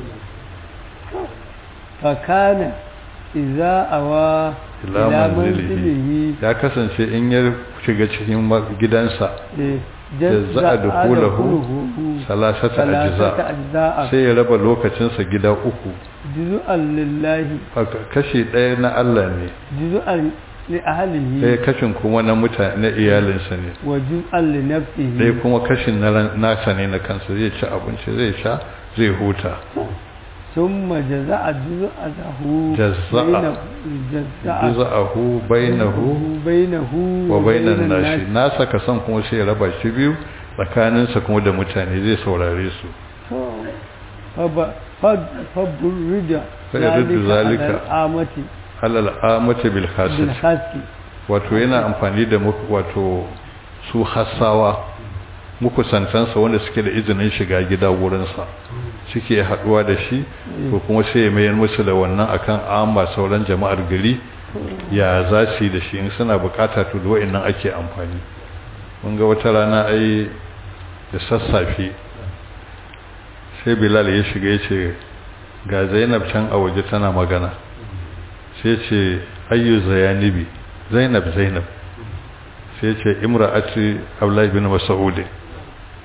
fa kana idza awa ila manzilihi ya kasance in ya shiga cikin gidansa jazza dukulahu salasata ajza sai ya raba lokacinsa gida uku juz'an lillahi kashi daya na Allah ne juz'an li ahlihi sai kashin kuma na mutane na iyalinsa ne wa juz'an li nafsihi sai kuma kashin na nasa ne na kansa zai ci abinci zai sha zai huta thumma jaza'a juz'ahu jaza'a juz'ahu bainahu bainahu wa bainan nashi nasa kasan kuma sai ya raba shi biyu tsakaninsa kuma da mutane zai saurare su fa fa fa burija zalika amati halal amati bil khasati wato yana amfani da wato su hasawa muku santansa wanda suke da izinin shiga gida wurinsa suke haduwa da shi ko kuma sai mai musu da wannan akan amma sauran jama'ar gari ya za su yi da shi in suna bukata to da wa'annan ake amfani mun ga wata rana ai da sassafe sai Bilal ya shiga ya ce ga Zainab can a waje tana magana sai ce ayyu zayanibi Zainab Zainab sai ce imra'ati Abdullah ibn Mas'ud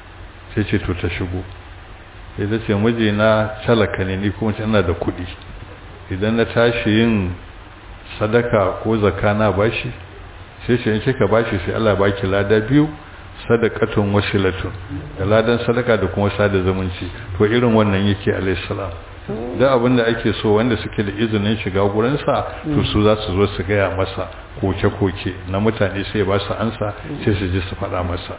sai ce to ta shigo sai ta ce mijina talaka ne ni kuma ina da kuɗi idan na tashi yin sadaka ko zakka na bashi sai ce in kika bashi sai Allah baki lada biyu sadaqatun wasilatun da ladan sadaka da kuma sada zumunci to irin wannan yake alayhi salam da abinda ake so wanda suke da izinin shiga gurin sa to su za su zo su gaya masa koke koke na mutane sai ba su ansa sai su ji su faɗa masa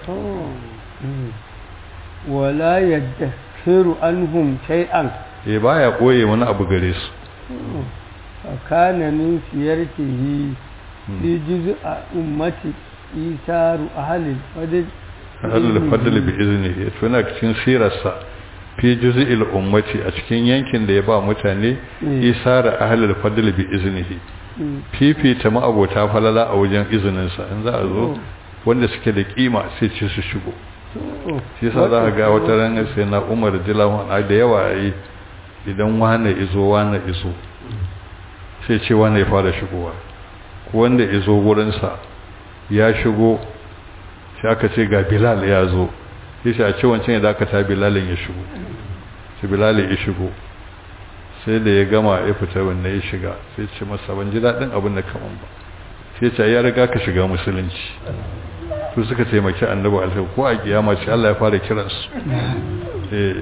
wala yadhiru anhum shay'an eh baya koye wani abu gare su kana min siyartihi fi juz'a ummati isaru ahli al-fadl al-fadl bi iznihi to na cikin sirarsa fi juz'il ummati a cikin yankin da ya ba mutane isaru ahli al-fadl bi iznihi fifita ma abota falala a wajen izinin sa in za a zo wanda suke da kima sai ce su shigo shi yasa za ga wata ran sai na Umar radiyallahu anhu da yawa yi idan wani izo wani izo sai ce wani ya fara shigowa wanda izo wurin sa ya shigo shi aka ce ga Bilal ya zo sai a ce wancan ya dakata Bilalin ya shigo sai Bilal ya shigo sai da ya gama ya fita wannan ya shiga sai ce masa ban ji dadin abin da kaman ba sai ce ya riga ka shiga musulunci su suka taimaki annabi alaihi ko a kiyama sai Allah ya fara kiran su eh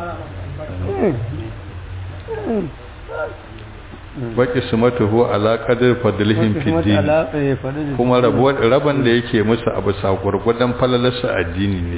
baki sumatuhu ala qadar fadlihim fi din kuma rabuwar raban da yake musu abu sagurgudan falalarsa addini ne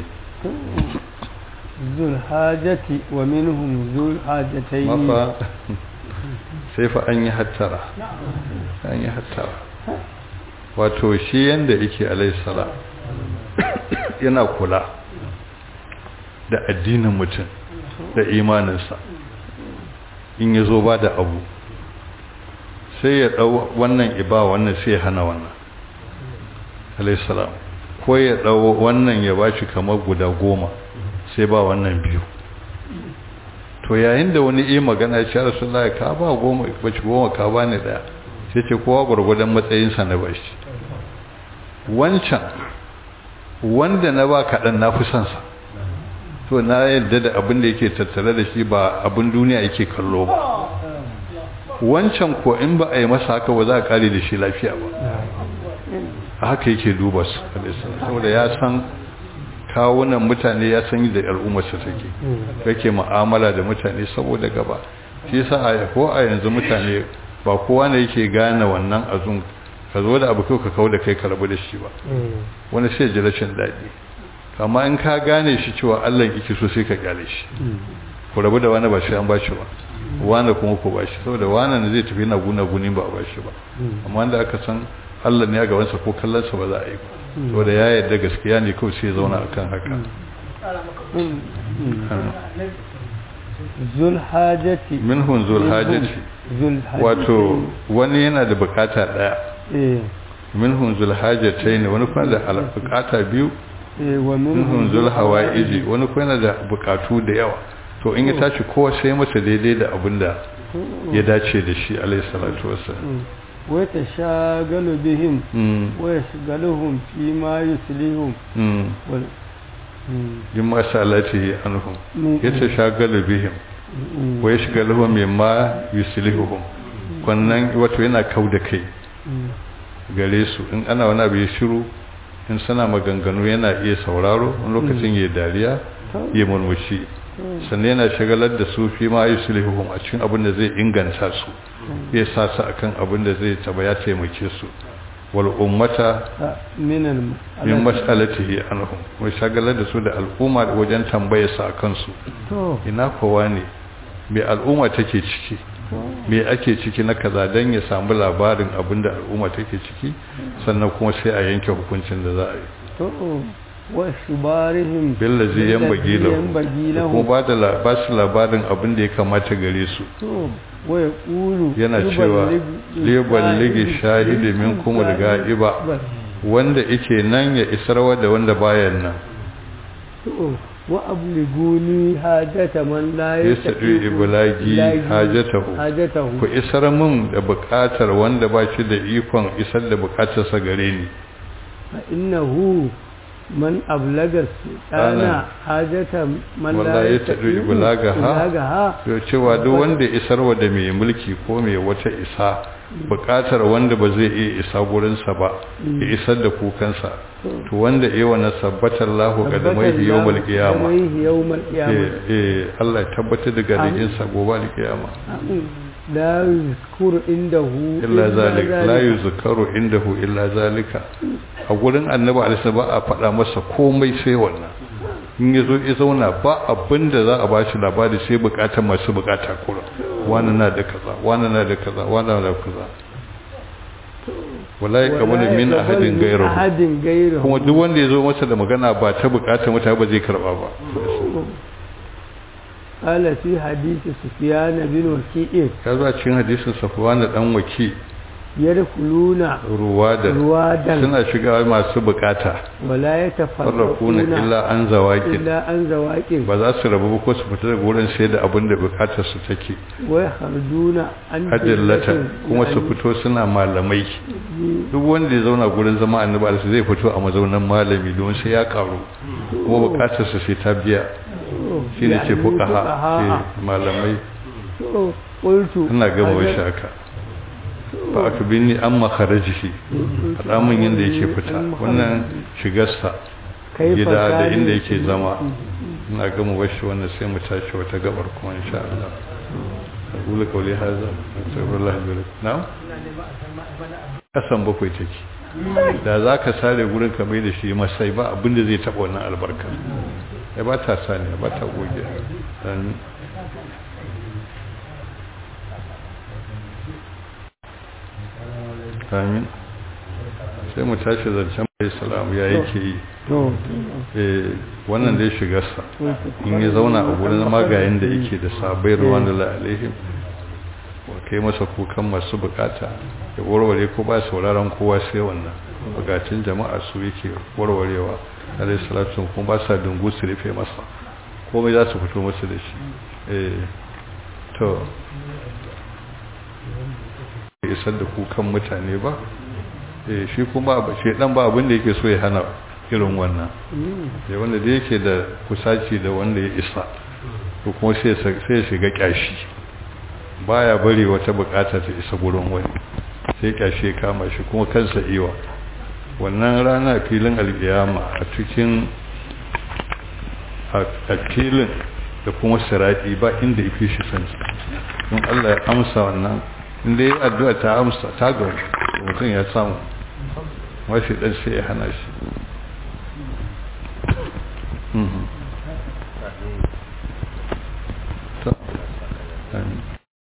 zul hajati wa minhum zul hajatayn mafa sai fa an yi hattara an yi hattara wato shi yanda yake alayhi salam yana kula da addinin mutum da imaninsa in yazo ba da abu sai ya dau wannan iba wannan sai ya hana wannan alayhi salam ko ya dau wannan ya bashi kamar guda goma sai ba wannan biyu to yayin da wani yi magana ya ce Rasulullahi ka ba goma bace goma ka ba ni daya sai ce kowa gurgudan matsayin sa na bashi wancan wanda na ba kadan na fi son sa to na yadda da abin da yake tattare da shi ba abin duniya yake kallo ba wancan ko in ba a yi masa haka ba za a kare da shi lafiya ba a haka yake duba su saboda ya san kawunan mutane ya san da al'ummarsa take yake mu'amala da mutane saboda gaba shi yasa a ko a yanzu mutane ba kowa ne yake gane wannan azun ka zo da abu kai ka kawo da kai ka rabu da shi ba wani sai ji rashin daɗi amma in ka gane shi cewa Allah yake so sai ka kyale shi ku rabu da wani ba shi an bashi ba wani kuma ku bashi saboda wani ne zai tafi na guna guni ba a bashi ba amma wanda aka san Allah ne ya ga wansa ko kallonsa ba za a yi ba saboda ya yarda gaskiya ne kawai sai ya zauna akan haka zul hajati minhum zul hajati wato wani yana da bukata daya eh minhum zul hajatayn wani kuma da bukata biyu eh wa minhum zul hawaiji wani kuma yana da bukatu da yawa to in ya tashi kowa sai masa daidai da abinda ya dace da shi alayhi salatu wassalam wa tashagalu bihim wa yashghaluhum fi ma yuslihum wal bima salatihi anhum yatashagalu bihim wa yashghaluhum mimma yuslihum wannan wato yana kauda kai gare su in ana wani abu ya shiru in sana maganganu yana iya sauraro wani lokacin ya dariya ya murmushi sannan yana shagalar da su fi ma yuslihum a cikin abin da zai inganta su ya sa su akan abin da zai taba ya taimake su wal ummata min min mas'alatihi anhum wai shagalar da su da al'umma wajen tambaye su akan su to ina kowa ne me al'umma take ciki me ake ciki na kaza dan ya samu labarin abin da al'umma take ciki sannan kuma sai a yanke hukuncin da za a yi to wa shibarihim billazi yanbaghi lahu kuma ba da ba su labarin abin da ya kamata gare su to wa yaqulu yana cewa liballigi shahidi minkum al-ga'iba wanda yake nan ya isarwa da wanda bayan nan to wa abliguni hajata man la yastati iblagi hajatahu hajatahu ku isar mun da bukatar wanda ba shi da ikon isar da bukatarsa gare ni innahu man ablaga sultana hajata man la wallahi ta du ibulagaha to cewa duk wanda isarwa da mai mulki ko mai wata isa bukatar wanda ba zai iya isa gurinsa ba ya isar da kukansa to wanda iya wani sabbatar lahu ga da mai yawmal qiyama eh Allah ya tabbatar da gadin sa gobe al-qiyama la yuzkuru indahu illa zalika la yuzkaru indahu illa zalika a gurin annabi alaihi ba a faɗa masa komai sai wannan in yazo ya zauna ba abinda za a bashi labari sai bukatar masu bukata kura wani na da kaza wani na da kaza wani na da kaza wallahi kamar min ahadin gairu kuma duk wanda yazo masa da magana ba ta bukatar mutane ba zai karba ba ala fi hadisi sufyan bin waki' kaza cikin hadisin safwan dan waki' yadkhuluna ruwadan suna shiga masu bukata wala yatafarraquna illa an zawaqin illa an zawaqin ba za su rabu ko su fita daga wurin sai da abin da bukatar su take wa yakhrujuna an adillata kuma su fito suna malamai duk wanda ya zauna gurin zama annabi Allah zai fito a mazaunan malami don sai ya karu kuma bukatar su sai ta biya shine ce fuqaha malamai to qultu ina ga mu shaka ba aka binni an makarajihi faɗa min yadda yake fita wannan shigarsa gida da inda yake zama ina gama bashi wannan sai mu tashi wata gabar kuma insha Allah aqulu qawli hadha astaghfirullah li na'am kasan bakwai take da zaka sare gurin ka mai da shi masai ba abinda zai taba wannan albarka ya ba ta sani ba ta goge dan amin sai mu tashi zancen mai salamu ya yake yi wannan dai shigarsa in ya zauna a gurin magayin da yake da sabai ruwan da la'alaihim kai masa kukan masu bukata ya warware ko ba sauraron kowa sai wannan bukatun jama'a su yake warwarewa alaihi salatu kuma ba sa dungu su rufe masa komai za su fito masa da shi to isar da kukan mutane ba eh shi kuma shedan ba abin da yake so ya hana irin wannan eh wanda da yake da kusaci da wanda ya isa to kuma sai sai ya shiga kyashi baya bari wata bukata ta isa gurin wani sai kyashi kama shi kuma kansa iwa wannan rana filin alkiyama a cikin a filin da kuma sirati ba inda yafi shi sanci don Allah ya amsa wannan inda ya addu'a ta amsa ta ga mutum ya samu washi dan sai ya hana shi